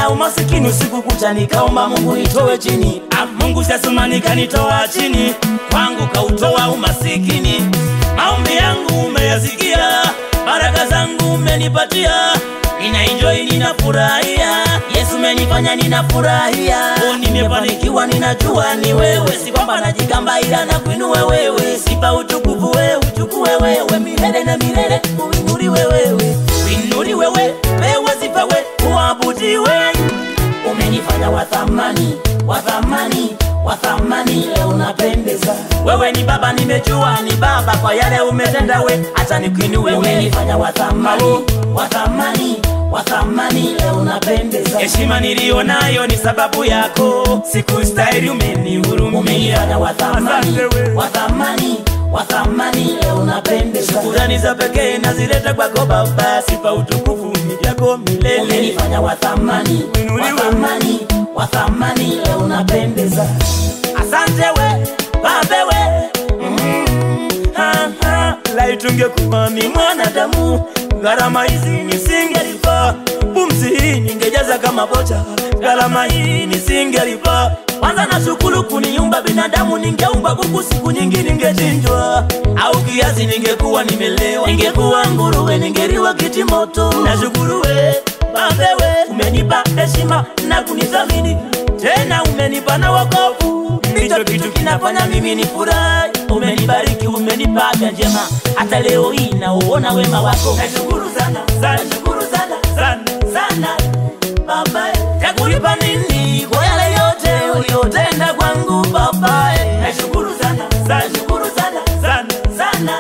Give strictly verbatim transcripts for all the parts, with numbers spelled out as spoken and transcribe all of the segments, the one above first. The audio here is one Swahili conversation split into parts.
na umasikini usiku kucha nikaomba Mungu nitoe chini. Ah, Mungu sasuma nikanitoa chini, kwangu kautoa umasikini. Maombi yangu umeyasikia, baraka zangu umenipatia, nina enjoy ninafurahia, Yesu umenifanya ninafurahia. Oh, nimefanikiwa ninajua ni wewe, si kwamba najigamba ila nakuinua wewe. Sifa utukufu wewe uchukue wewe, milele na milele uinuliwe wewe. Uinuliwe wewe, wewe sifa wewe, uabudiwe. Umenifanya wa thamani, wa thamani, wa thamani, leo unapendeza. Wewe ni baba nimejua ni baba, kwa yale umetenda we, acha nikuinue wewe. Umenifanya wa thamani, wa thamani, wa thamani, leo unapendeza. Heshima nilionayo ni sababu yako, sikustahili umenihurumia. Umenifanya wa thamani, wa thamani, wa thamani, leo unapendeza. Shukrani za pekee nazileta kwako Baba, sifa utukufu ni vyako milele. Umenifanya wa thamani, wa thamani, wa thamani, leo unapendeza. Asante we, Baba we. Mm, ha, ha. Laiti ungekuwa mimi mwanadamu, gharama hizi nisingelipa. Pumzi hii ningejaza kama bocha, gharama hii nisingelipa. Kwanza nashukuru kuniumba binadamu, ningeumba kuku siku nyingi ningechinjwa. Au kiasi ningekuwa nimelewa, ningekuwa nguruwe ningeliwa kitimoto. Nashukuru we, Baba we, umenipa heshima na kunithamini, tena umenipa na wokovu. Ndicho kitu kinafanya mimi nifurahi. Umenibariki, umenipa afya njema, hata leo hii nauona wema wako. Nashukuru sana, sana, nashukuru sana, sana, sana Baba. Takulipa nini kwa yale yote uliyotenda kwangu Baba? Nashukuru sana, sana, nashukuru sana, sana, sana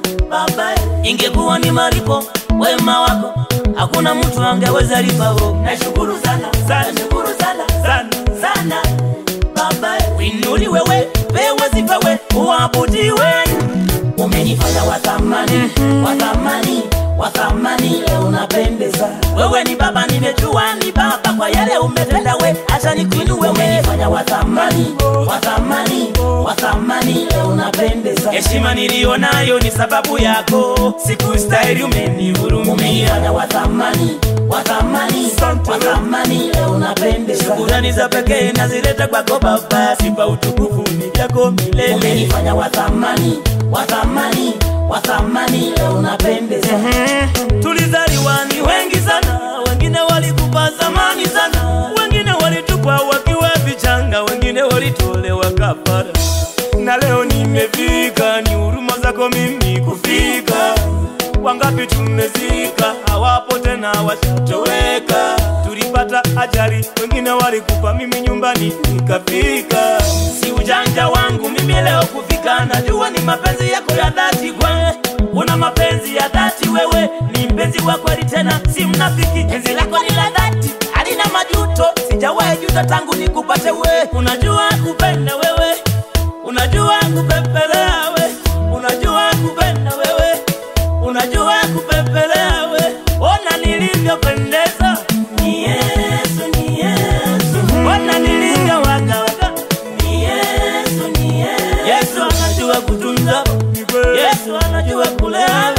Baba. Ingekuwa ni malipo wema wako, hakuna mtu angeweza lipa. Nashukuru sana, sana, nashukuru sana, sana, sana Baba. Uinuliwe wewe, wewe sifa wewe, uabudiwe. Umenifanya wa thamani, wa thamani, wa thamani, leo unapendeza. Wewe ni baba nimejua ni baba, kwa yale umetenda we, acha nikuinue. Umenifanya wa thamani, wa thamani, wa thamani, leo unapendeza. Heshima nilionayo ni sababu yako, sikustahili umenihurumia. Umenifanya wa thamani, wa thamani, wa thamani, leo unapendeza. Shukrani za pekee nazileta kwako Baba, sifa utukufu ni vyako milele. Umenifanya wa thamani, wa thamani, wa thamani, leo unapendeza. Mm-hmm. Tulizaliwa ni wengi sana, wengine walikufa zamani sana, wengine walitupa wakiwa vichanga, wengine walitolewa kafara. Na leo nimefika, ni huruma zako mimi kufika. Wangapi tumezika, hawapo tena washatoweka. Tulipata ajali, wengine walikufa, mimi nyumbani nikafika. Si ujanja wangu mimi leo kufika, najua ni mapenzi yako ya dhati kwe. Una mapenzi ya dhati wewe, ni mpenzi wa kweli tena si mnafiki. Penzi lako ni la dhati, halina majuto, sijawahi juta tangu nikupate we. Unajua kupenda wewe, unajua kupepelea we, unajua kupenda wewe, unajua kupepelea we. Ona nilivyopendeza, ni Yesu, ni Yesu. Ona nilivyo waka waka, ni Yesu, ni Yesu. Yesu anajua kutunza, Yesu anajua kulea.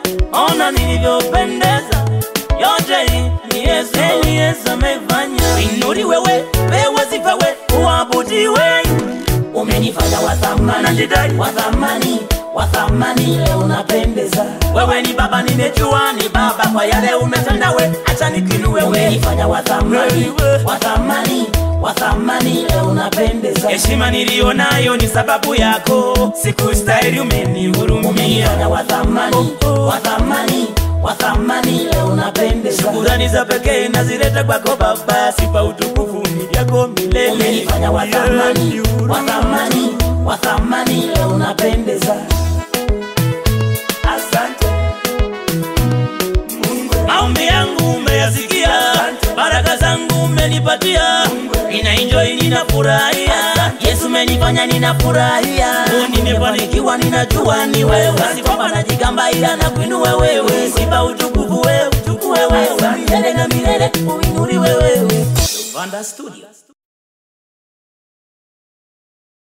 Ona nilivyopendeza, yote hii ni Yesu, ni Yesu amefanya. Uinuliwe wewe, wewe sifa wewe, uabudiwe. Umenifanya wa thamani, wa thamani, wa thamani, leo unapendeza. Wewe ni baba nimejua ni baba, kwa yale umetenda we, acha nikuinue. Umenifanya wa thamani, wa thamani, wa thamani, leo unapendeza. Heshima nilionayo ni sababu yako, sikustahili umenihurumia. Umenifanya wa thamani, wa thamani, wa thamani, leo unapendeza. Shukrani za pekee nazileta kwako Baba, sifa utukufu ni vyako milele. Umenifanya wa thamani, wa thamani, wa thamani, leo unapendeza. Asante Mungu, maombi yangu umeyasikia, baraka zangu umenipatia, nina enjoy ninafurahia. Yesu umenifanya ninafurahia. Nimefanikiwa ninajua ni wewe, si kwamba najigamba ila nakuinua wewe. Sifa utukufu wewe uchukue wewe, milele na milele uinuliwe wewe. Vanda Studio.